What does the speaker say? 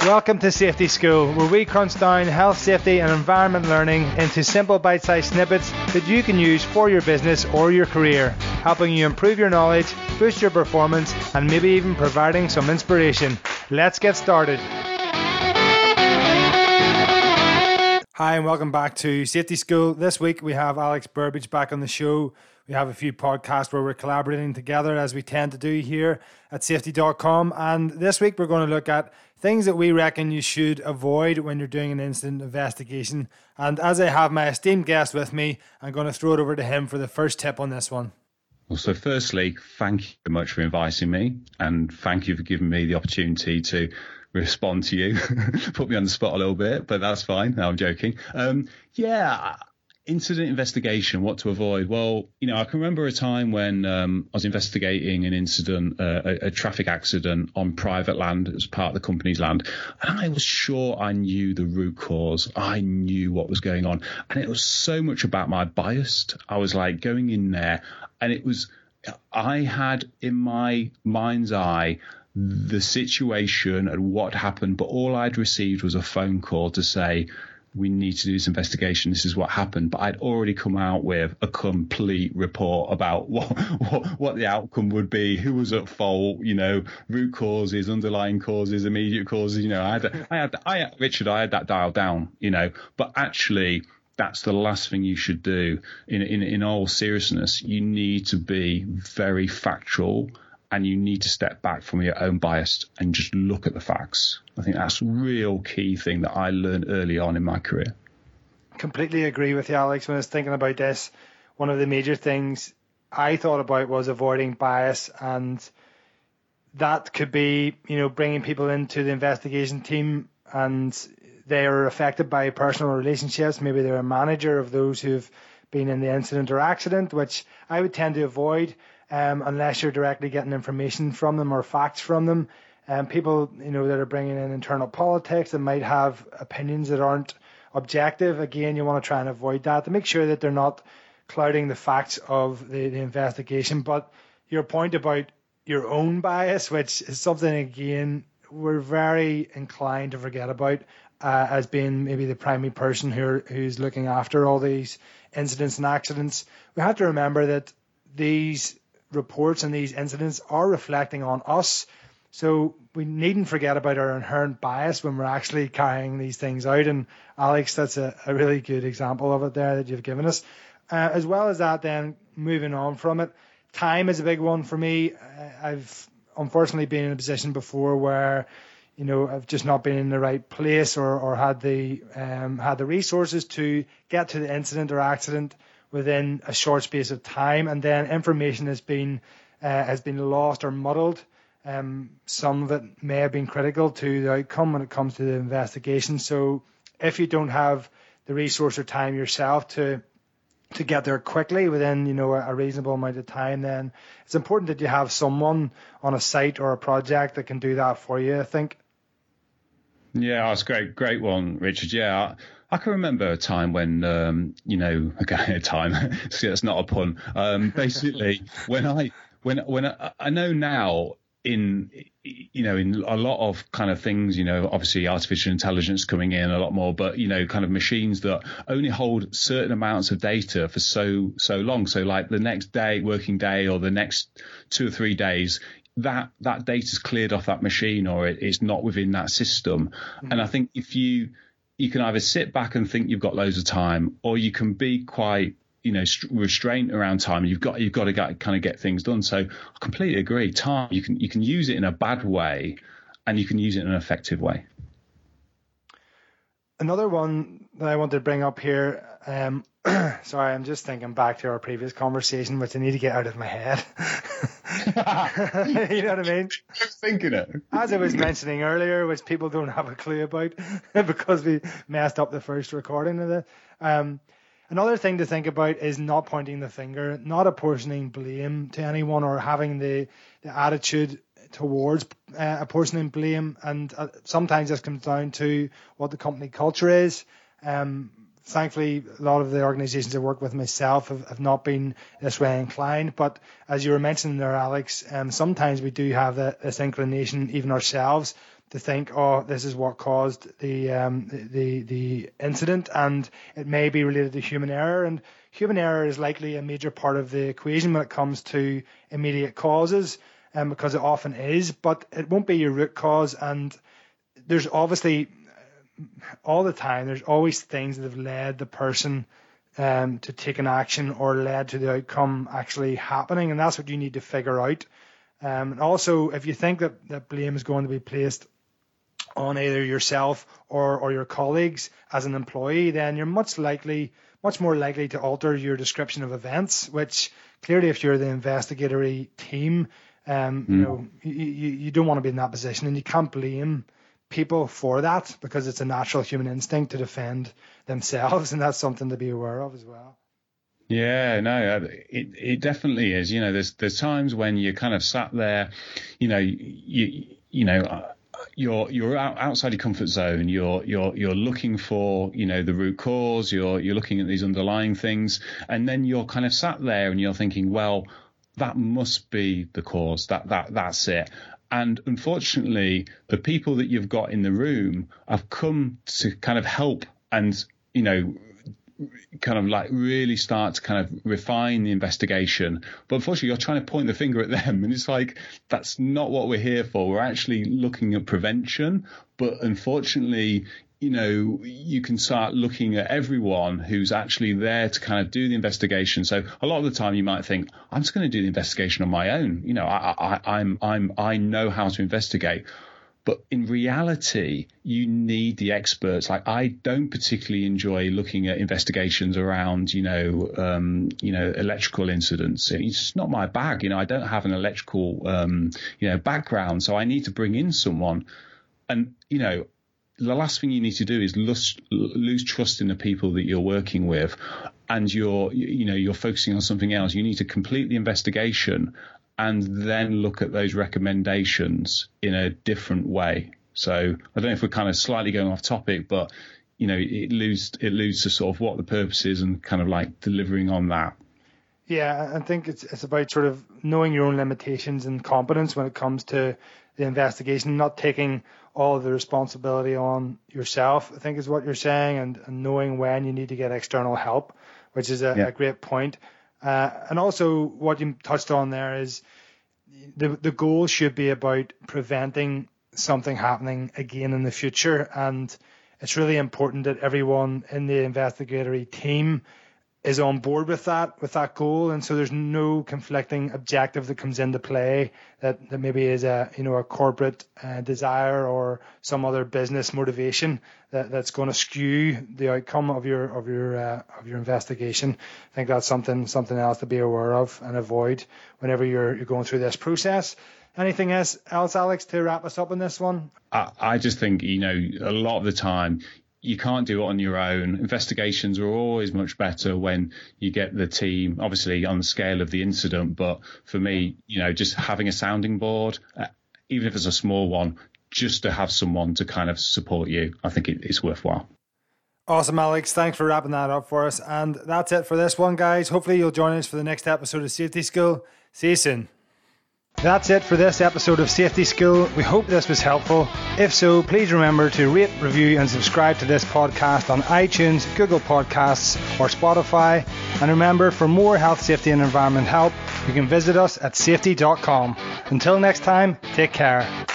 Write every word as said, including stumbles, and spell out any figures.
Welcome to Safety School, where we crunch down health, safety and environment learning into simple bite-sized snippets that you can use for your business or your career, helping you improve your knowledge, boost your performance and maybe even providing some inspiration. Let's get started. Hi and welcome back to Safety School. This week we have Alex Burbidge back on the show. We have a few podcasts where we're collaborating together, as we tend to do here at safety dot com. And this week we're going to look at things that we reckon you should avoid when you're doing an incident investigation. And as I have my esteemed guest with me, I'm going to throw it over to him for the first tip on this one. Well, so firstly, thank you very much for inviting me, and thank you for giving me the opportunity to respond to you. Put me on the spot a little bit, but that's fine. No, I'm joking. Um, yeah, incident investigation, what to avoid. Well, you know, I can remember a time when um, I was investigating an incident, uh, a, a traffic accident on private land. It was part of the company's land. And I was sure I knew the root cause. I knew what was going on. And it was so much about my bias. I was like going in there and it was, I had in my mind's eye the situation and what happened, but all I'd received was a phone call to say, we need to do this investigation. This is what happened. But I'd already come out with a complete report about what, what, what the outcome would be, who was at fault, you know, root causes, underlying causes, immediate causes. You know, I had, I had, I had, Richard, I had that dialed down, you know, but actually that's the last thing you should do. In, in, in all seriousness, you need to be very factual. And you need to step back from your own bias and just look at the facts. I think that's a real key thing that I learned early on in my career. Completely agree with you, Alex. When I was thinking about this, one of the major things I thought about was avoiding bias, and that could be, you know, bringing people into the investigation team and they are affected by personal relationships. Maybe they're a manager of those who've been in the incident or accident, which I would tend to avoid. Um, unless you're directly getting information from them or facts from them. Um, people, you know, that are bringing in internal politics and might have opinions that aren't objective. Again, you want to try and avoid that to make sure that they're not clouding the facts of the, the investigation. But your point about your own bias, which is something, again, we're very inclined to forget about uh, as being maybe the primary person who who's looking after all these incidents and accidents. We have to remember that these reports and these incidents are reflecting on us, so we needn't forget about our inherent bias when we're actually carrying these things out. And Alex, that's a, a really good example of it there that you've given us. Uh, as well as that, then moving on from it, time is a big one for me. I've unfortunately been in a position before where, you know, I've just not been in the right place or, or had the um, had the resources to get to the incident or accident within a short space of time, and then information has been uh, has been lost or muddled. Um, some of it may have been critical to the outcome when it comes to the investigation. So if you don't have the resource or time yourself to to get there quickly within, you know, a, a reasonable amount of time, then it's important that you have someone on a site or a project that can do that for you, I think. Yeah, that's great. Great one, Richard. Yeah. I can remember a time when, um, you know, okay, a time, see, that's not a pun. Um, basically, when I, when, when I, I know now in, you know, in a lot of kind of things, you know, obviously artificial intelligence coming in a lot more, but, you know, kind of machines that only hold certain amounts of data for so, so long. So like the next day, working day, or the next two or three days, that, that data's cleared off that machine, or it, it's not within that system. Mm-hmm. And I think if you, you can either sit back and think you've got loads of time, or you can be quite, you know, restrained around time. You've got you've got to get, kind of get things done. So I completely agree. Time, you can you can use it in a bad way, and you can use it in an effective way. Another one that I want to bring up here. Um, sorry, I'm just thinking back to our previous conversation, which I need to get out of my head. You know what I mean? I was thinking it. As I was mentioning earlier, which people don't have a clue about because we messed up the first recording of it. Um, another thing to think about is not pointing the finger, not apportioning blame to anyone, or having the, the attitude towards uh, apportioning blame. And uh, sometimes this comes down to what the company culture is. Um, Thankfully, a lot of the organisations I work with myself have, have not been this way inclined. But as you were mentioning there, Alex, um, sometimes we do have the, this inclination, even ourselves, to think, oh, this is what caused the um, the the incident, and it may be related to human error. And human error is likely a major part of the equation when it comes to immediate causes, um, because it often is, but it won't be your root cause. And there's obviously all the time, there's always things that have led the person um, to take an action or led to the outcome actually happening, and that's what you need to figure out. Um, and also, if you think that, that blame is going to be placed on either yourself or, or your colleagues as an employee, then you're much likely, much more likely to alter your description of events, which clearly if you're the investigatory team, um, mm. you know, you, you, you don't want to be in that position, and you can't blame people for that because it's a natural human instinct to defend themselves, and that's something to be aware of as well. Yeah, no, it it definitely is. You know, there's there's times when you're kind of sat there, you know, you you know, you're you're out, outside your comfort zone. You're you're you're looking for, you know, the root cause. You're you're looking at these underlying things, and then you're kind of sat there and you're thinking, well, that must be the cause. That that that's it. And unfortunately, the people that you've got in the room have come to kind of help and, you know, kind of like really start to kind of refine the investigation. But unfortunately, you're trying to point the finger at them. And it's like, that's not what we're here for. We're actually looking at prevention. But unfortunately, you know, you can start looking at everyone who's actually there to kind of do the investigation. So a lot of the time you might think, I'm just going to do the investigation on my own. You know, I, I, I'm, I'm, I know how to investigate. But in reality, you need the experts. Like, I don't particularly enjoy looking at investigations around, you know, um, you know, electrical incidents. It's not my bag. You know, I don't have an electrical, um, you know, background. So I need to bring in someone. And, you know, the last thing you need to do is lose, lose trust in the people that you're working with, and you're, you know, you're focusing on something else. You need to complete the investigation and then look at those recommendations in a different way. So I don't know if we're kind of slightly going off topic, but, you know, it alludes, it alludes to sort of what the purpose is and kind of like delivering on that. Yeah, I think it's it's about sort of knowing your own limitations and competence when it comes to the investigation, not taking all of the responsibility on yourself, I think is what you're saying, and, and knowing when you need to get external help, which is a, yeah. a great point. Uh, and also what you touched on there is the the goal should be about preventing something happening again in the future. And it's really important that everyone in the investigatory team is on board with that, with that goal. And so there's no conflicting objective that comes into play that, that maybe is a, you know, a corporate uh, desire or some other business motivation that, that's going to skew the outcome of your, of your, uh, of your investigation. I think that's something, something else to be aware of and avoid whenever you're, you're going through this process. Anything else, else, Alex, to wrap us up on this one? I, I just think, you know, a lot of the time, you can't do it on your own. Investigations are always much better when you get the team, obviously on the scale of the incident. But for me, you know, just having a sounding board, uh, even if it's a small one, just to have someone to kind of support you, I think it, it's worthwhile. Awesome, Alex. Thanks for wrapping that up for us. And that's it for this one, guys. Hopefully you'll join us for the next episode of Safety School. See you soon. That's it for this episode of Safety School. We hope this was helpful. If so, please remember to rate, review and subscribe to this podcast on iTunes, Google Podcasts or Spotify. And remember, for more health, safety and environment help, you can visit us at safety dot com. Until next time, take care.